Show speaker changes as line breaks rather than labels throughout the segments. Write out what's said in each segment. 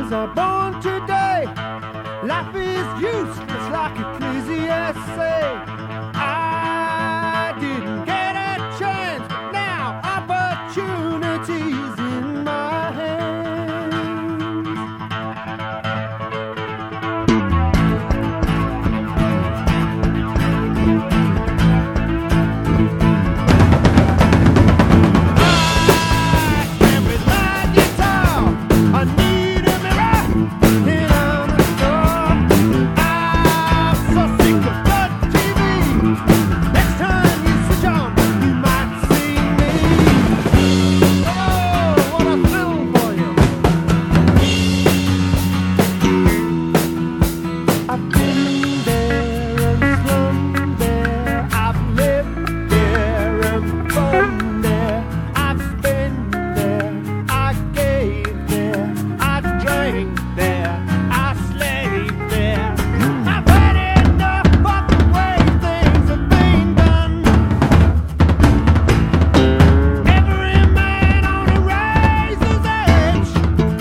Was I born today? Life is useless like Ecclesiastes. I didn't get a chance, but now opportunities in my hands. I stand with my guitar. I need a mirror, and I'm a star. I'm so sick of good TV. Next time you switch on, you might see me. Oh, what a film for you. I've been there and slummed there. I've lived there and fun there. I've spent there. I gave there. I drank there. I slaved there. I've had enough of the way things have been done. Every man on a razor's edge.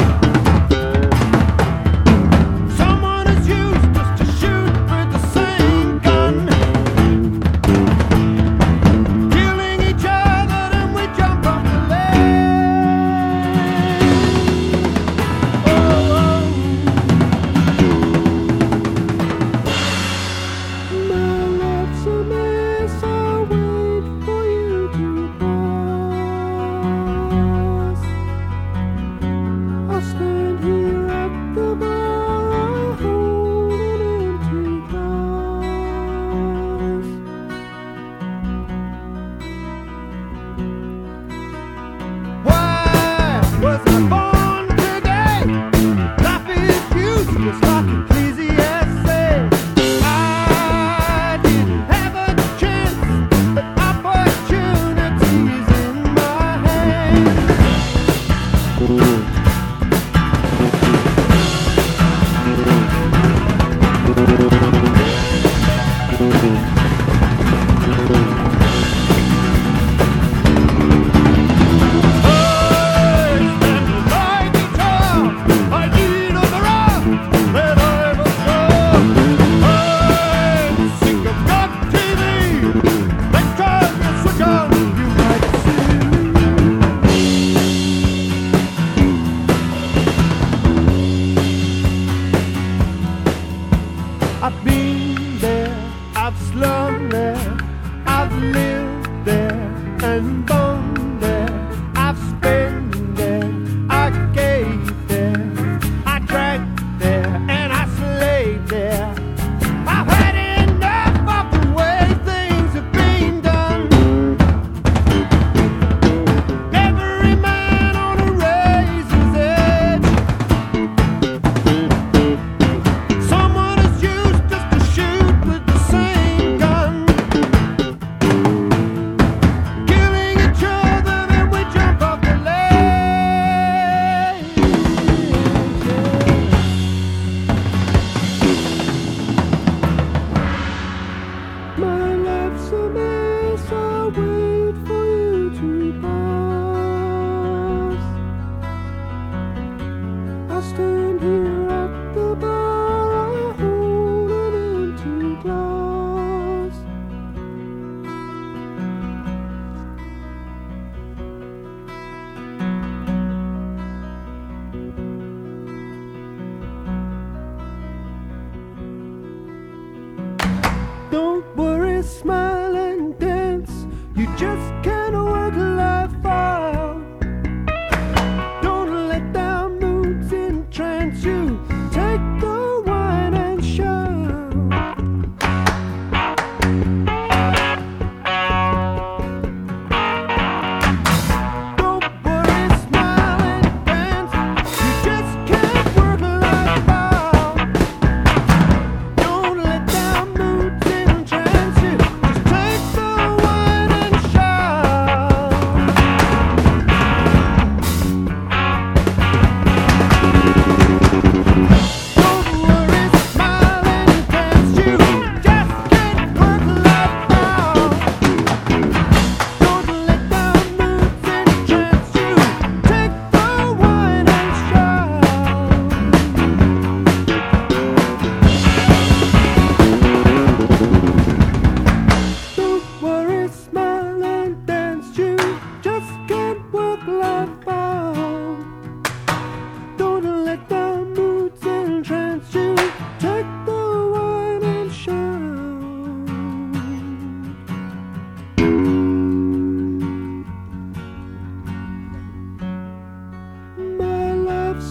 Someone has used us to shoot with the same gun. Killing each other, then we jump off the ledge. Oh, my life's a mess. I'll wait for you to pass. I'll stand here at the bar, holding empty glass. Why was I born today? Life is useless like Ecclesiastes. I didn't have a chance, but opportunities in my hands. I've been there, I've slummed there, I've lived there and born there. I've spent there, I gave there, I drank there, and I slaved there. I've had enough of the way things have been done. Every man on a razor's edge. Someone has used us to shoot with the same gun. Killing each other, then we jump off the ledge. My life's a mess. I'll wait for you to pass. I'll stand here at the bar, holding empty glass. Don't worry, smile and dance. You just can't work life out. Don't let down moods entrance.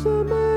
summer